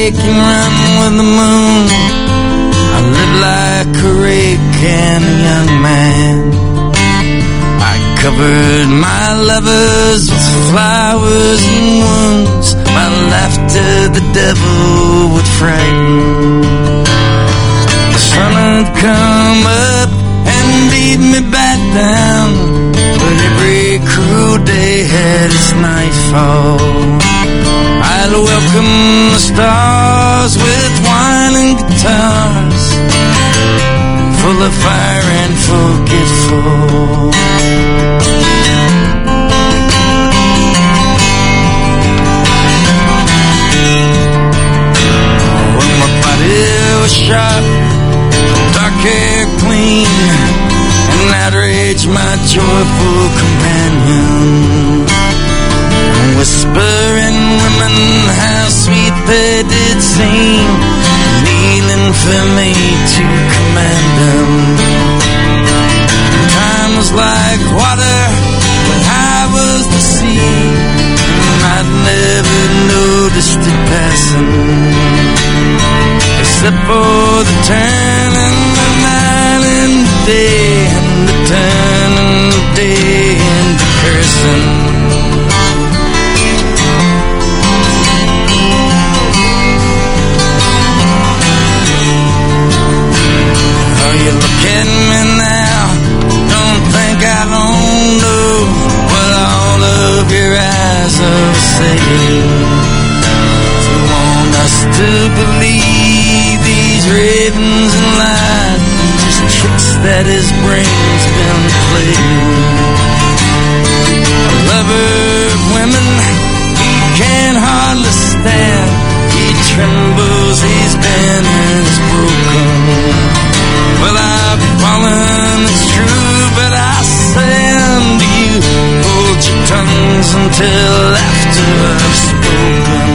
take and run with the moon. I live like a rake and a young man. I covered my lovers with flowers and wounds. My laughter the devil would frighten. The sun would come up and beat me back down, but every cruel day had its nightfall. I'd welcome the stars with wine and guitars, full of fire and forgetful. When my body was sharp, dark hair clean, and outrage my joyful companion. Whispering women how sweet they did seem, kneeling for me to command them. Time was like water when I was the sea, and I'd never noticed it passing, except for the turn and the night and the day, and the turn and the day and the cursing. You look at me now, don't think I don't know what all of your eyes are saying. You want us to believe these ravens and lies, just tricks that his brain's been playing. A lover of women, he can't hardly stand. He trembles, he's been as broken. Well, I've fallen, it's true, but I say unto you, hold your tongues until after I've spoken.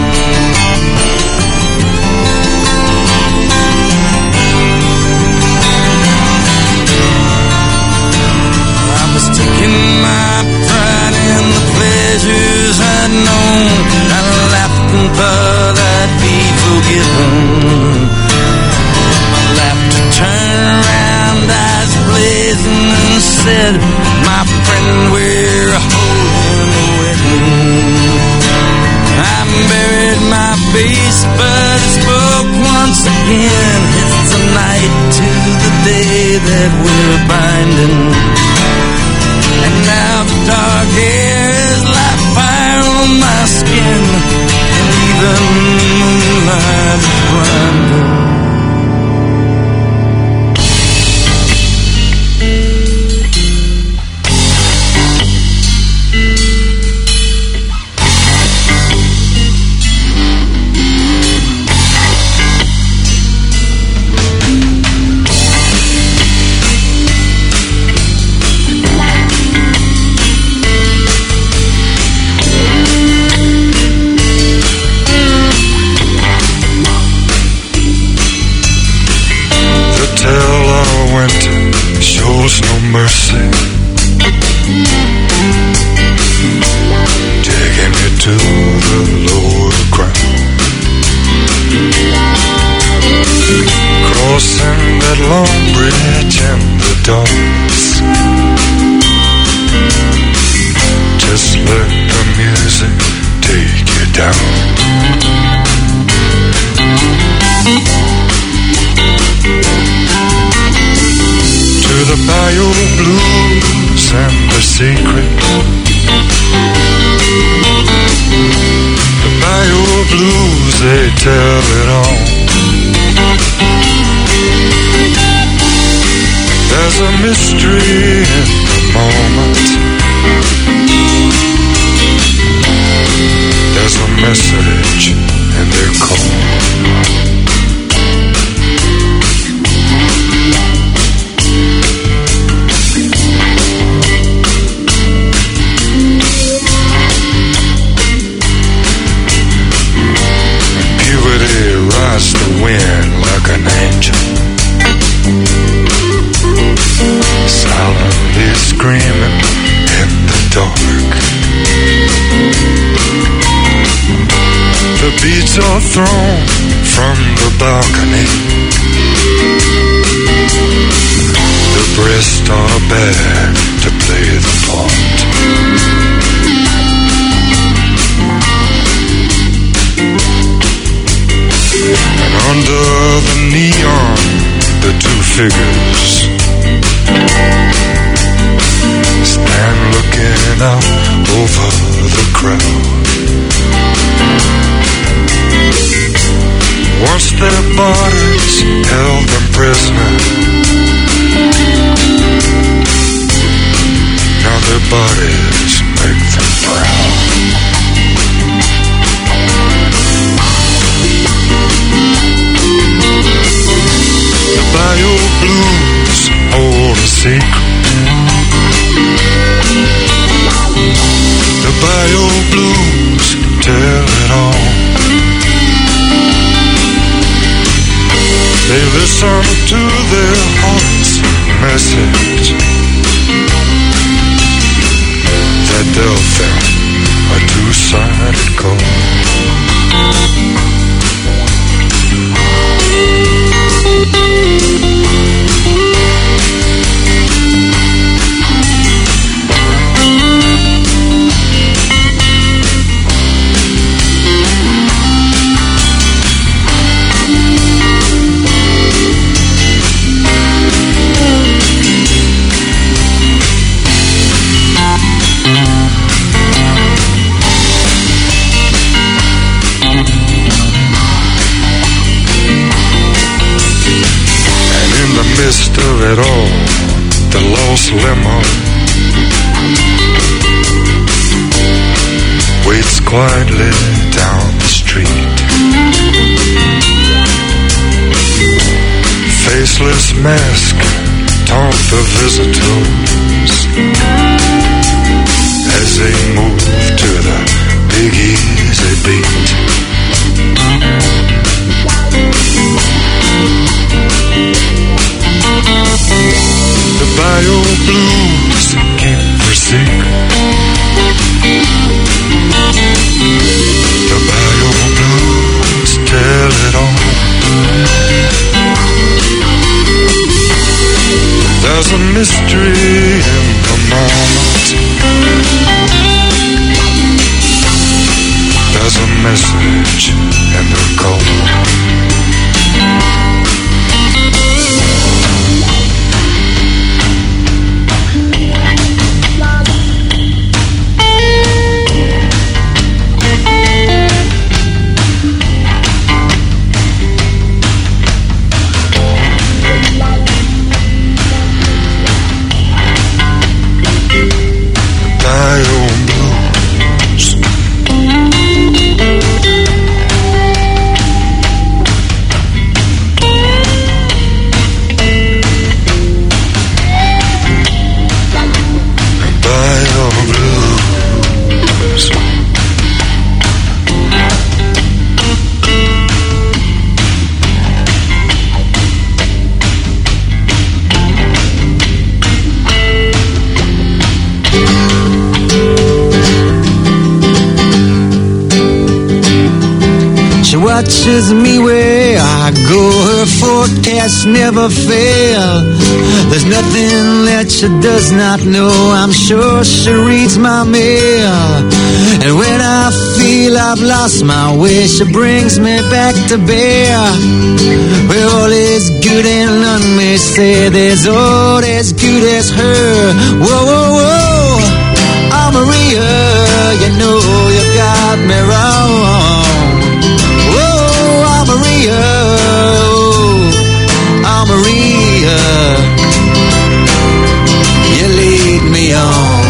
I was taking my pride in the pleasures I'd known. I laughed and thought I'd be forgiven. Laughter turned around, eyes blazing, and said, my friend, we're holding a wedding. I buried my face, but it spoke once again. It's the night to the day that we're binding. And now the dark hair is like fire on my skin, and even the moonlight is blinding. Mercy, taking me to the lower ground, crossing that long bridge in the darkness. Just let the music take you down. To the Bayou Blues and the secret. The Bayou Blues, they tell it all. There's a mystery in the moment. There's a message in their call. The wind like an angel, silently screaming in the dark. The beats are thrown from the balcony. The breasts are bare to play the part. And under the neon, the two figures stand looking out over the crowd. Once their bodies held them prisoner, now their bodies make them proud. The Bayou Blues hold a secret. The Bayou Blues tell it all. They listen to their heart's message that dealt them a two-sided coin. Midst of it all, the lost limo waits quietly down the street. Faceless mask taunt the visitors as they move to the big easy beat. The Bayou Blues keep their secret. The Bayou Blues tell it all. There's a mystery in the moment. There's a message in the call. Watches me where I go, her forecasts never fail. There's nothing that she does not know, I'm sure she reads my mail. And when I feel I've lost my way, she brings me back to bear. Where all is good and none may say there's all as good as her. Whoa, whoa, whoa, oh Maria, you know you got me wrong. Maria, oh Maria, you lead me on.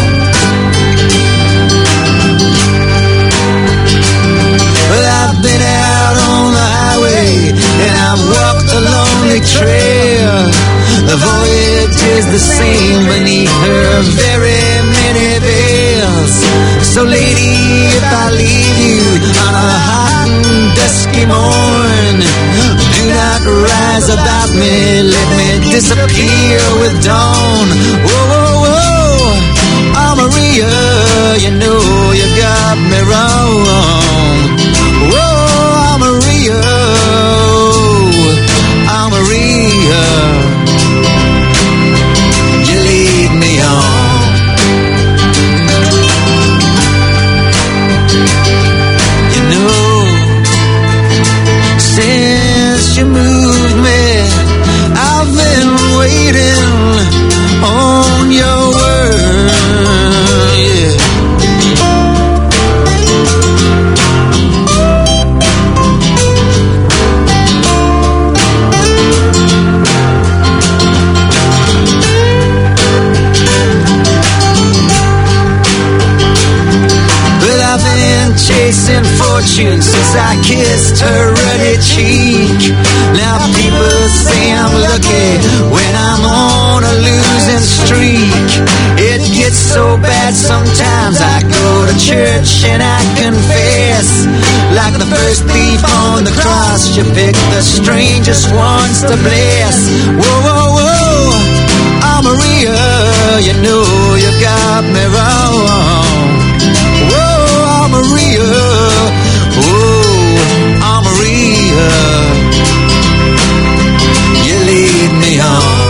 Well, I've been out on the highway and I've walked a lonely trail. The voyage is the same beneath her very many veils. So lady, if I leave you on a hot and dusky morn, do not rise about me, let me disappear with dawn. Whoa, whoa, whoa, oh Maria, you know you got me wrong. Whoa, oh Maria, fortune since I kissed her ruddy cheek. Now people say I'm lucky when I'm on a losing streak. It gets so bad sometimes I go to church and I confess. Like the first thief on the cross, you pick the strangest ones to bless. Whoa, whoa, whoa, oh Maria, you know you got me wrong. Whoa, oh Maria, oh, oh Maria, you lead me on.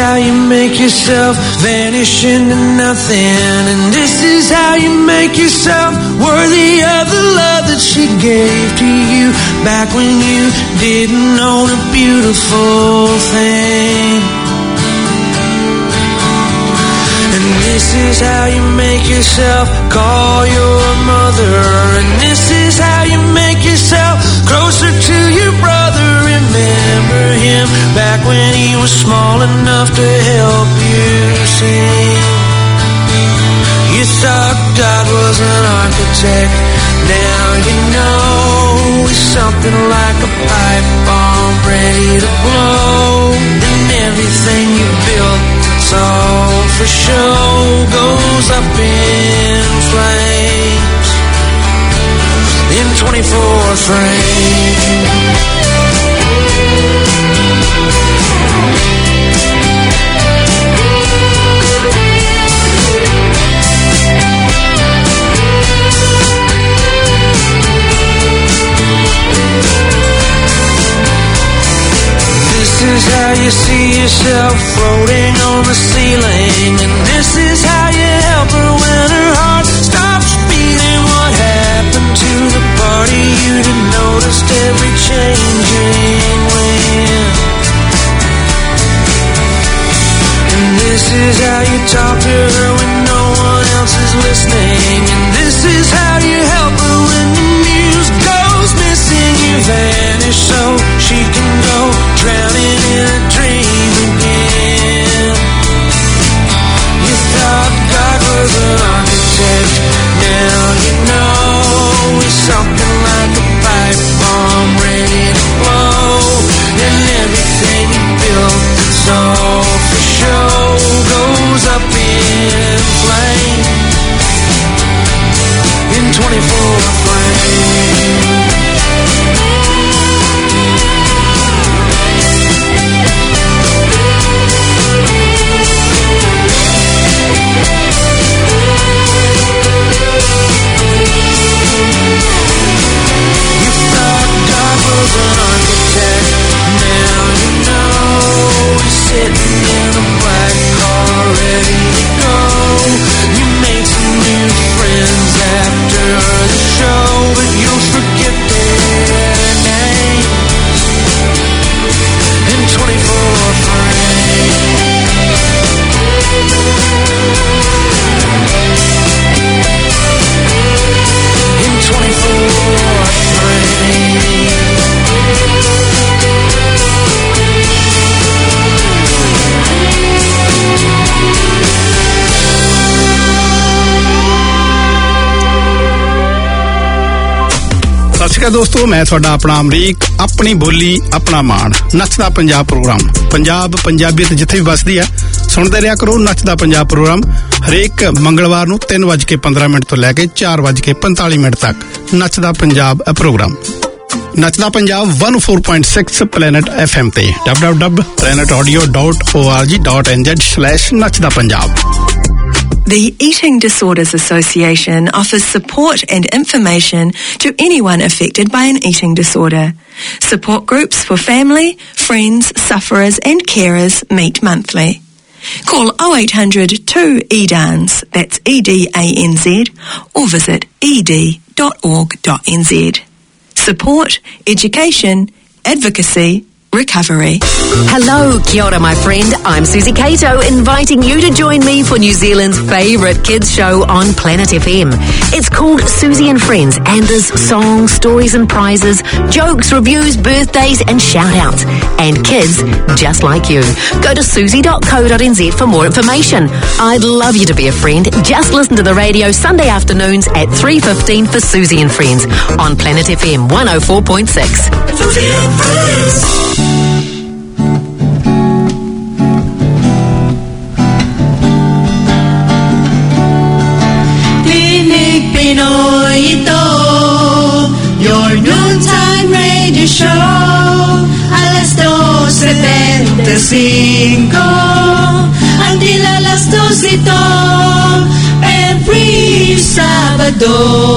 how you make yourself vanish into nothing. And this is how you make yourself worthy of the love that she gave to you back when you didn't own a beautiful thing. And this is how you make yourself call your mother. And this is how you make yourself closer to your brother. Remember him back when he was small enough to help you sing. You thought God was an architect. Now you know he's something like a pipe bomb ready to blow. And everything you built, it's all for show, goes up in flames in 24 frames. This is how you see yourself floating on the ceiling. And this is how you help her when her heart stops beating. What happened to the party you didn't notice every changing wind? And this is how you talk to her when no one else is listening. And this is how you help her when the muse goes missing. You vanish so she can go drowning in a dream again. You thought God was an architect. Now you know he's something like a pipe bomb ready to blow. And everything you built, it's all for show, goes up in flame in 24 frames. Sitting in a black car ready to go. You made some new friends after the show, but you'll forget their names in 24 frames. In 24 frames. ਸਤਿ ਸ਼੍ਰੀ ਅਕਾਲ ਦੋਸਤੋ, ਮੈਂ ਤੁਹਾਡਾ ਆਪਣਾ ਅਮਰੀਕ, ਆਪਣੀ ਬੋਲੀ ਆਪਣਾ ਮਾਣ, ਨੱਚਦਾ ਪੰਜਾਬ ਪ੍ਰੋਗਰਾਮ। ਪੰਜਾਬ ਪੰਜਾਬੀਅਤ ਜਿੱਥੇ ਵੀ ਵੱਸਦੀ ਆ, ਸੁਣਦੇ ਰਿਹਾ ਕਰੋ ਨੱਚਦਾ ਪੰਜਾਬ ਪ੍ਰੋਗਰਾਮ। ਹਰੇਕ ਮੰਗਲਵਾਰ ਨੂੰ 3:15 ਤੋਂ ਲੈ ਕੇ 4:45 ਤੱਕ ਨੱਚਦਾ ਪੰਜਾਬ ਪ੍ਰੋਗਰਾਮ। ਨੱਚਦਾ ਪੰਜਾਬ 104.6 ਪਲੈਨਟ FM ਤੇ www.planetaudio.org.nz/ਨੱਚਦਾ Punjab. The Eating Disorders Association offers support and information to anyone affected by an eating disorder. Support groups for family, friends, sufferers and carers meet monthly. Call 0800 2EDANZ, that's EDANZ, or visit ed.org.nz. Support, education, advocacy, recovery. Hello, kia ora, my friend. I'm Susie Cato, inviting you to join me for New Zealand's favourite kids show on Planet FM. It's called Susie and Friends, and there's songs, stories and prizes, jokes, reviews, birthdays and shout-outs. And kids just like you. Go to susie.co.nz for more information. I'd love you to be a friend. Just listen to the radio Sunday afternoons at 3:15 for Susie and Friends on Planet FM 104.6. Susie and Friends. Tinig Pinoy ito, your noontime radio show. Alas 2:75 until alas 2 ito, every Sabado.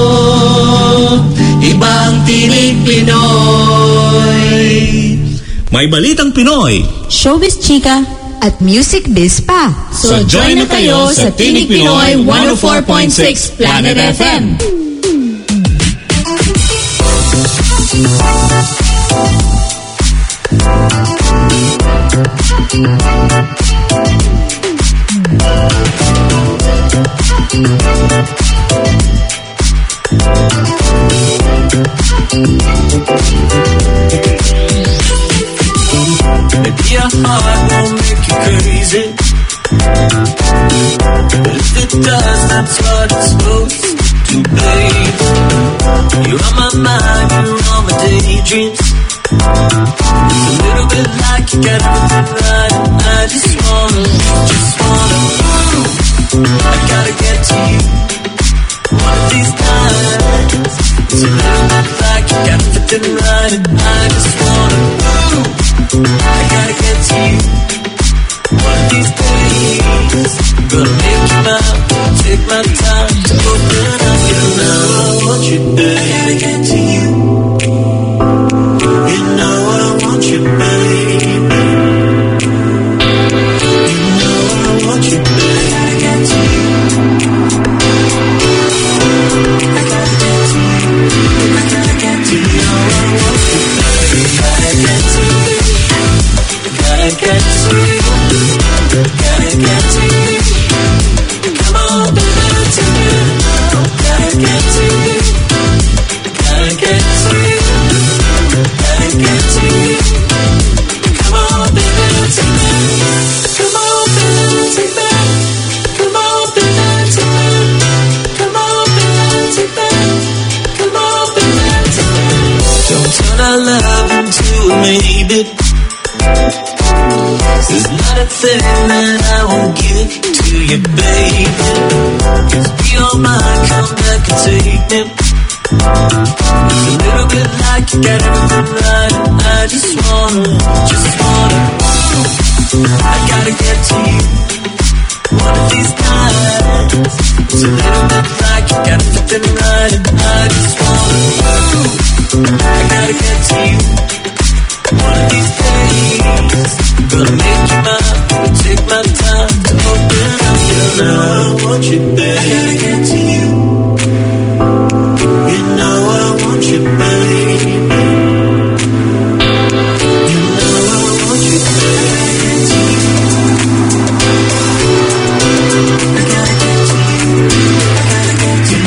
Ibang Tinig Pinoy. May balitang Pinoy, showbiz chika, at Music Biz pa. So join na kayo sa Tinig Pinoy 104.6 Planet FM. Maybe your heart won't make you crazy, but if it does, that's what it's supposed to, babe. You're on my mind, you're on my daydreams. It's a little bit like you got everything right, and I just wanna I gotta get to you one of these nights. It's a little bit like you got everything right, and I just wanna I gotta get to you one of these days. I'm gonna make you mine, take my time to open up your love. I want you, babe. I gotta get to you. You know I want you, baby. You know I want you, babe. I gotta get to you. I gotta get to you. I gotta get to you. I want you, baby. I gotta get to you. Gotta get to you. Gotta get to you. Come on, baby, to me. Gotta get to you. Gotta get to you. Gotta get to you. Come on, baby, to me. Come on, baby, to me. Come on, baby, to me. Come on, baby, to me. Come on, baby, to me. Don't turn our love into a maybe. There's not a thing that I won't give to you, baby. Cause be all mine, come back and take me. It's a little bit like you got everything right, and I just wanna I gotta get to you one of these nights. It's a little bit like you got everything right, and I just wanna I gotta get to you one of these days. I'm gonna make you mine, take my time to open up your love. I want you, babe. I gotta get to you. You know I want you, baby. You know I want you, baby. I gotta get to you. I gotta get to you.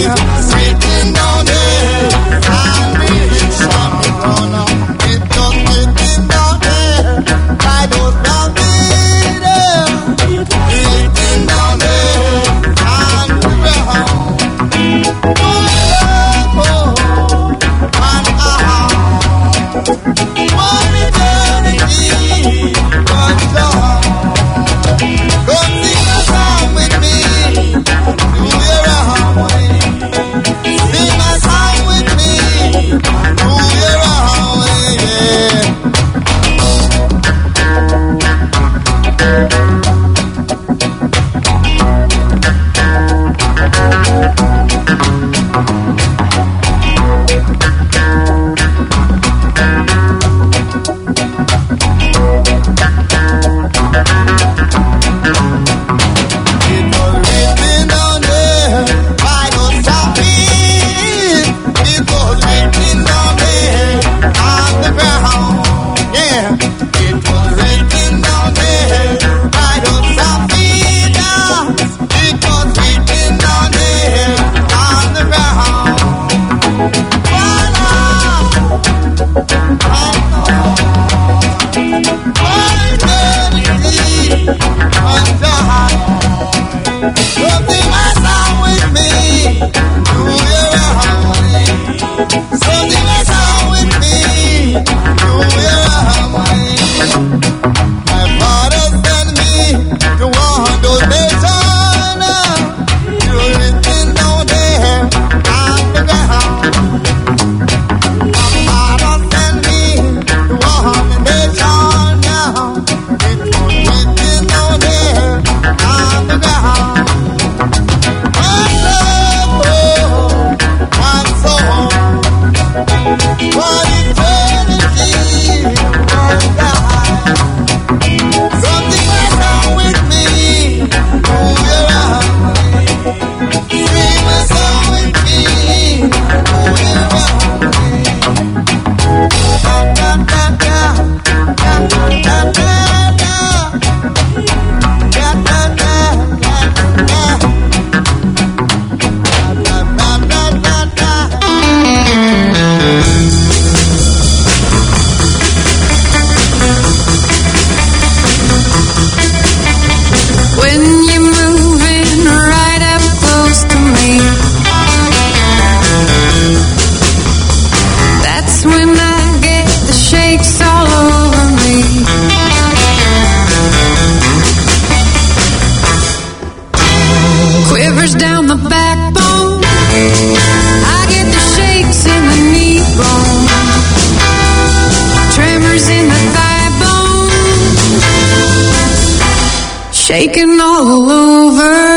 Shaking all over.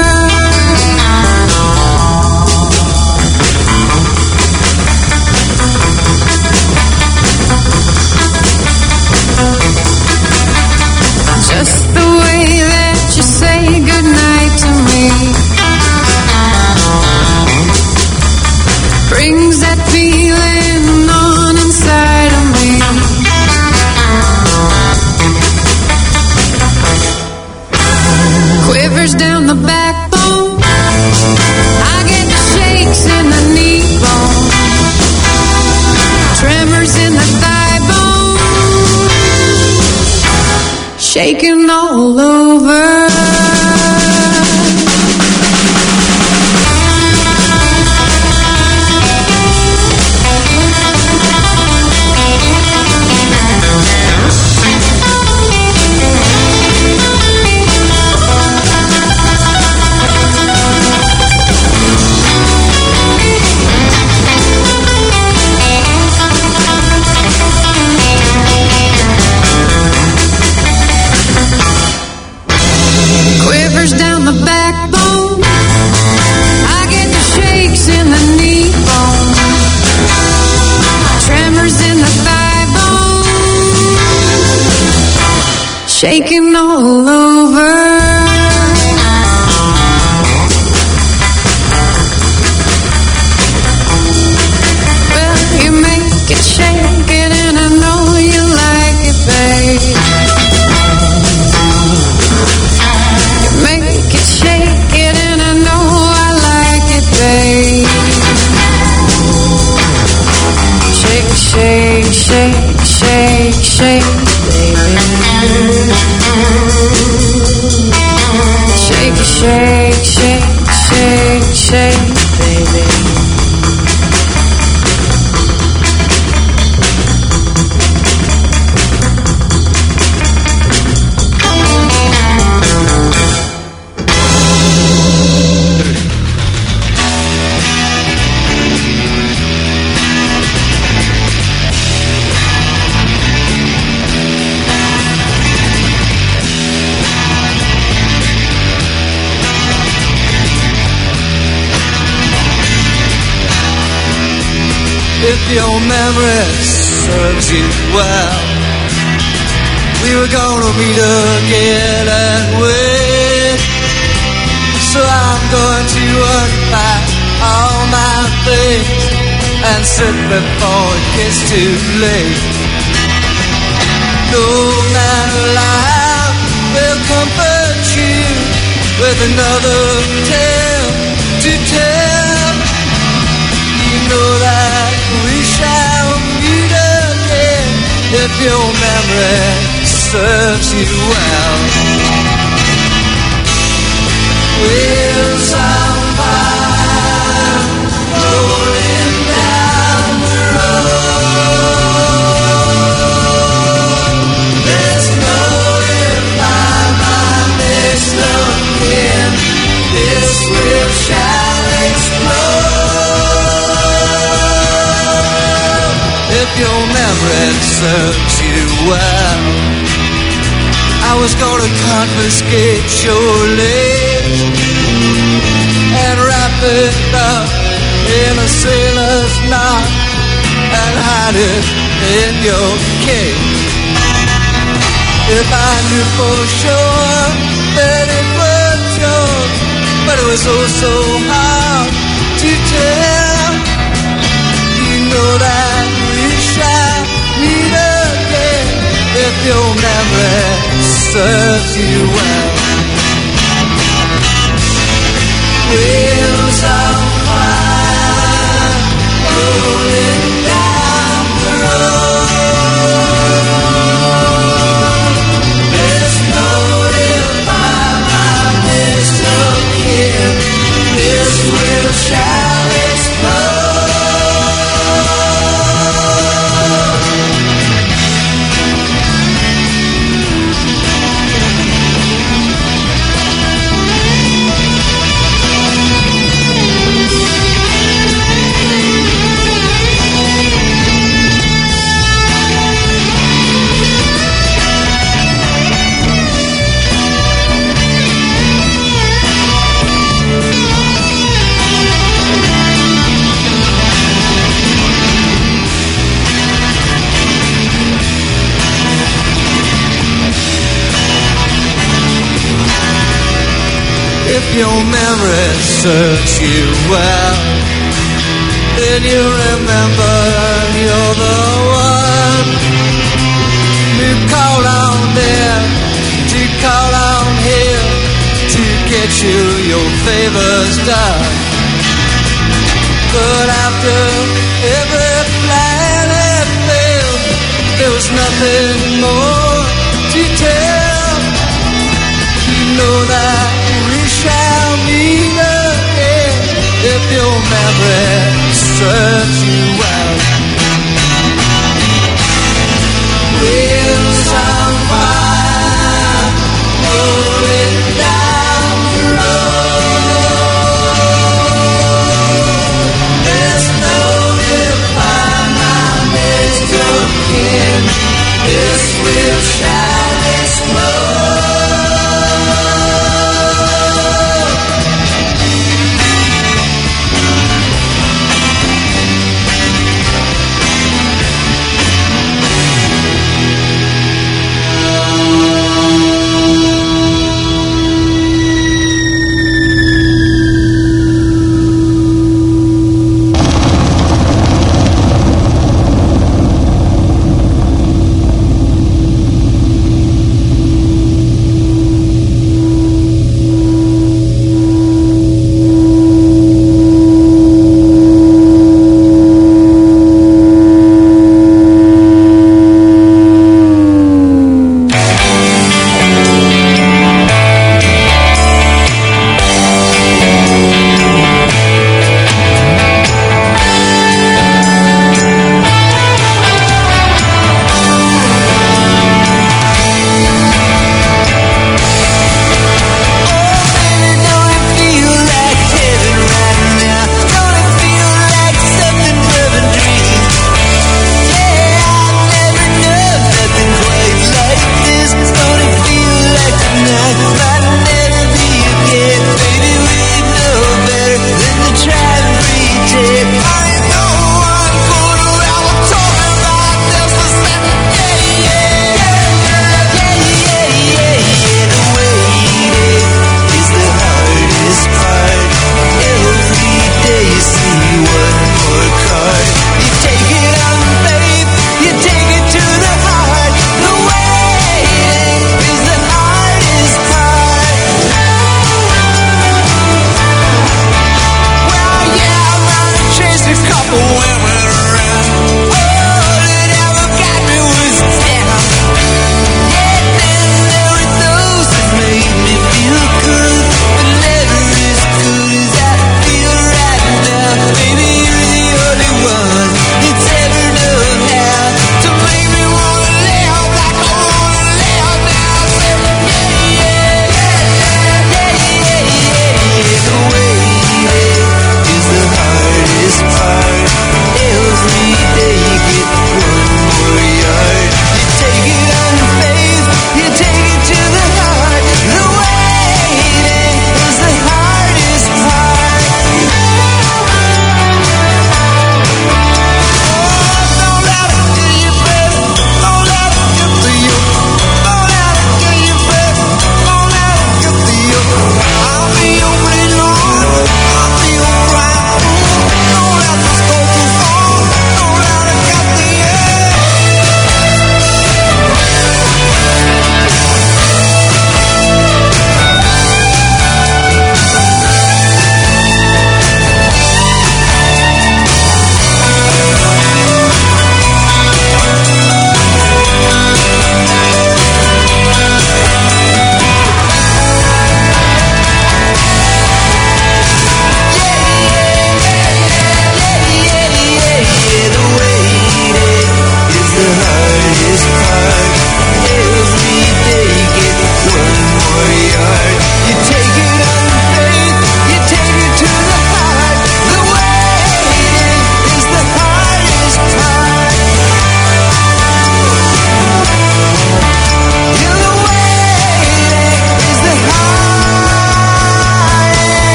Just the way that you say goodnight to me brings that feeling on inside of me. Quivers down the backbone. I get the shakes in the knee bone, tremors in the thigh bone, shaking all over. Down the backbone, I get the shakes in the knee bone, tremors in the thigh bone, shaking all over. Well, you make it shake it, and I know you like it, babe. Make it shake it, and I know I like it, babe. shake, shake, shake, shake, baby. Shake, shake, shake, shake, shake, baby. If your memory serves you well, we were gonna meet again and wait. So I'm going to unpack all my things and sit before it gets too late. No matter life will comfort you with another tale to tell. You know that we shall meet again if your memory serves you well. Wheels on fire, rolling down the road. There's no if I'm next of kin. This wheel shall explode. If your memory serves you well, I was gonna confiscate your leg and wrap it up in a sailor's knot and hide it in your cake. If I knew for sure that it was yours, but it was oh so hard to tell. You know that we shall meet again if your memory serves you well. Wheels on fire, rolling down the road. There's no if I'm next of kin. This wheel shall explode. If your memory serves you well, then you remember you're the one who called on them to call on him to get you your favors done. But after every plan had failed, there was nothing more to tell. You know that we shall meet again if your memory serves you well. Wheels on fire, rolling down the road. There's no if I'm next of kin. This wheel shall explode.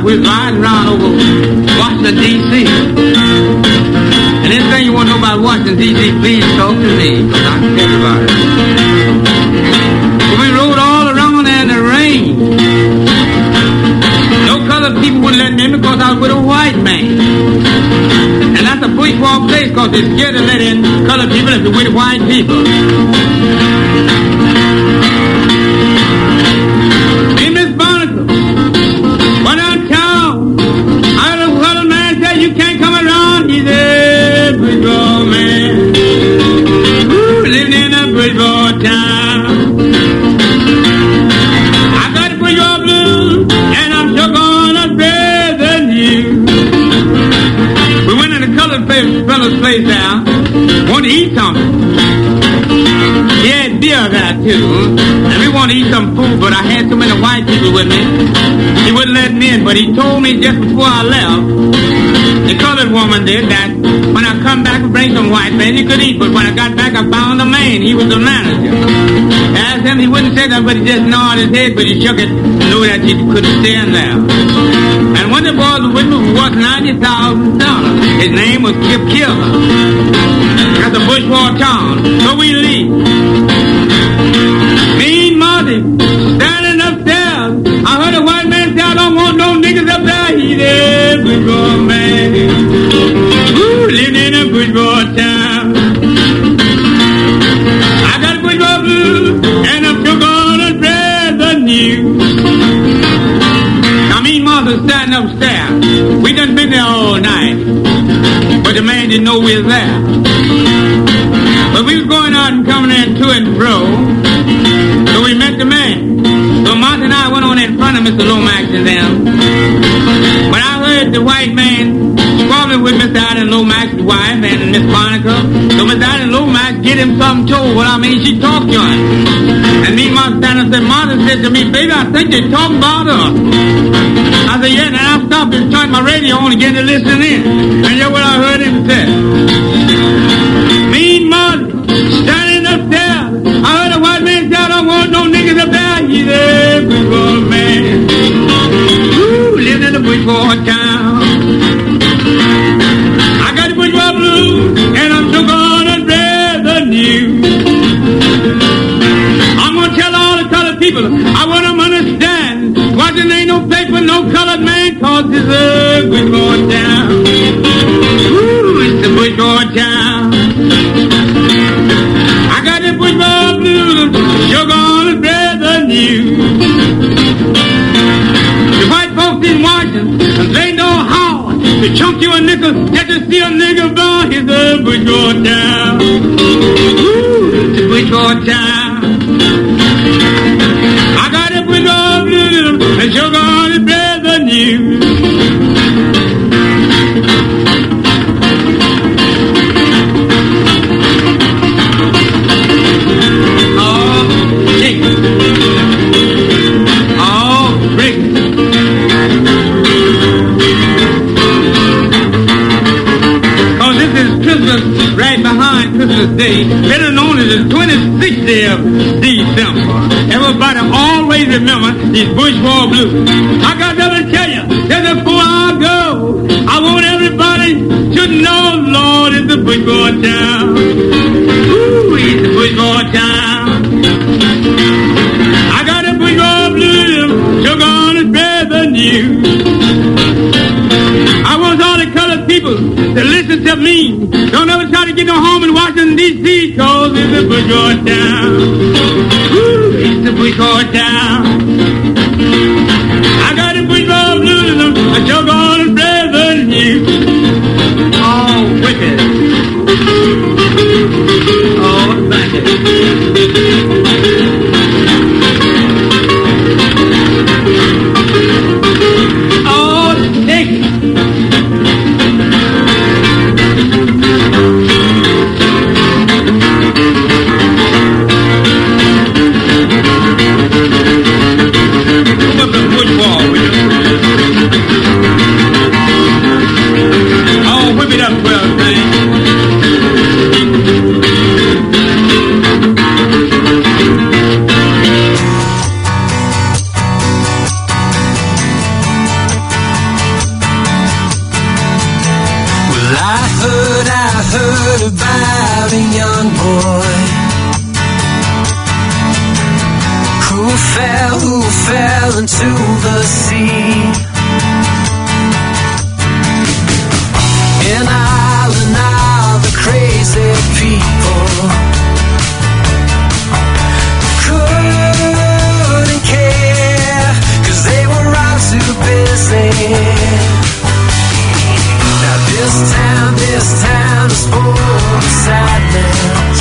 was riding around over Washington, D.C. And anything you want to know about Washington, D.C., please talk to me, because I can tell you about it. But we rode all around there in the rain. No colored people wouldn't let me in because I was with a white man. And that's a bourgeois place because they're scared to let in colored people if they're with white people. Hey, Miss Barnacle, went downtown. I heard a colored man say, you can't come around. He's a bourgeois man. Ooh, living in a bourgeois town. I got the bourgeois blues, and I'm sure gonna better than you. We went in the colored fellow's place now. Wanted to eat something. He had beer there too. And we wanted to eat some food, but I had so many white people with me. He wouldn't let me in, but he told me just before I left, the colored woman did, that when I come back and bring some white man, he could eat. But when I got back, I found the man. He was the manager. I asked him, he wouldn't say that, but he just nodded his head, but he shook it, knew that he couldn't stand there. And when the boys were with me, it was $90,000. His name was Kip Killer. That's a bourgeois town. So we leave. Me and Marty standing upstairs. I heard a white man say, I don't want no niggas up there. He's a bourgeois man. Ooh, living in a bourgeois town. I got a bourgeois blues, and I'm sure gonna dress anew. Now me and Martha standing upstairs. We done been there all night, but the man didn't know we was there. But we was going out and coming in to and fro, so we met the man. So Martha and I went on in front of Mr. Lomax and them. But I heard the white man squabbling with Mr. Allen Lomax's wife and Miss Barnacle. So Miss Allen Lomax get him something told. Well, I mean, she talked to him. And me and Martha standing said, Martha said to me, baby, I think they talking about her. I said, yeah, and I stopped and turned my radio on and get to listen in. And you know what I heard him say? Me and Martha standing up there. I heard a white man say, I don't want no niggas up there. He's a bourgeois man. Ooh, living in a bourgeois town. I got the bourgeois blues, and I'm so gonna dress anew. I'm gonna tell all the colored people, I want them to understand. Washington ain't no place for no colored man, cause it's a bourgeois town. Ooh, it's a bourgeois town. I got the bourgeois blues, you're gonna dress anew. The white folks in Washington, they know how to chunk you a nickel just to see a nigga born. It's a bourgeois town. Ooh, it's a bourgeois town. I got a bourgeois blues, and you're gonna dress anew. Right behind Christmas Day, better known as the 26th day of December. Everybody always remember these bourgeois blues. I got to tell you that before I go, I want everybody to know, Lord, it's a bourgeois town. Ooh, it's a bourgeois town. I got a bourgeois blues, you're gonna dress anew. I want all the colored people to listen to me. Don't ever try to get no home in Washington, D.C., cause it's a bourgeois town. Ooh, it's a bourgeois town. I got a bourgeois blues, and you're gonna dress anew. Oh, wicked. Oh, thank you. Oh, take it. surviving young boy who fell into the sea. In Ireland now the crazy people couldn't care, 'cause they were all too busy. Now this town is full of sadness,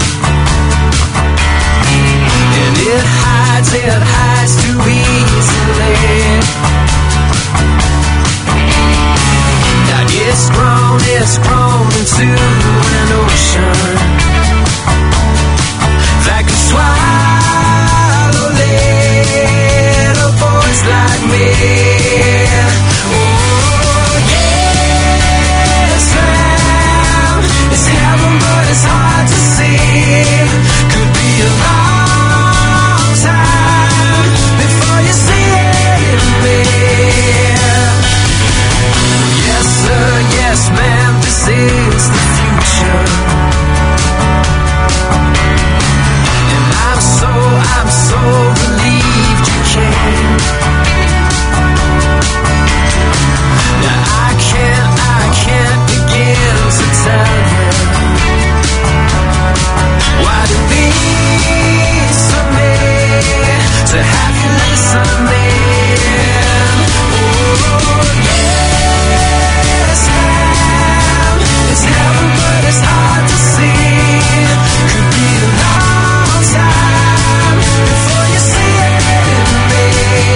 and it hides too easily. Now it's grown into an ocean that could swallow little boys like me. Oh yes, ma'am, it's heaven, but it's hard to see. Could be a long time before you see it in me. Yes sir, yes ma'am, this is the future. And I'm so relieved you came. Now I can't begin to tell you what it means to me to have you listening. Oh yes, ma'am, it's heaven, but it's hard to see. Could be a long time before you see it in me.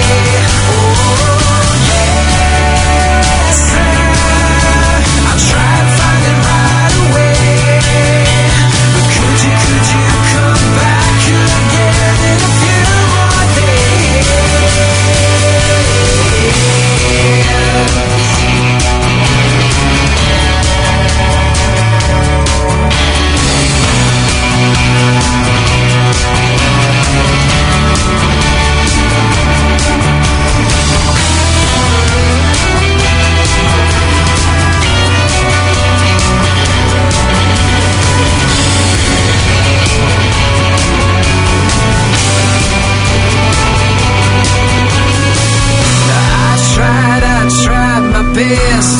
Oh yes, sir, I'll try to find it right away. But could you come back again in a few more days? I tried my best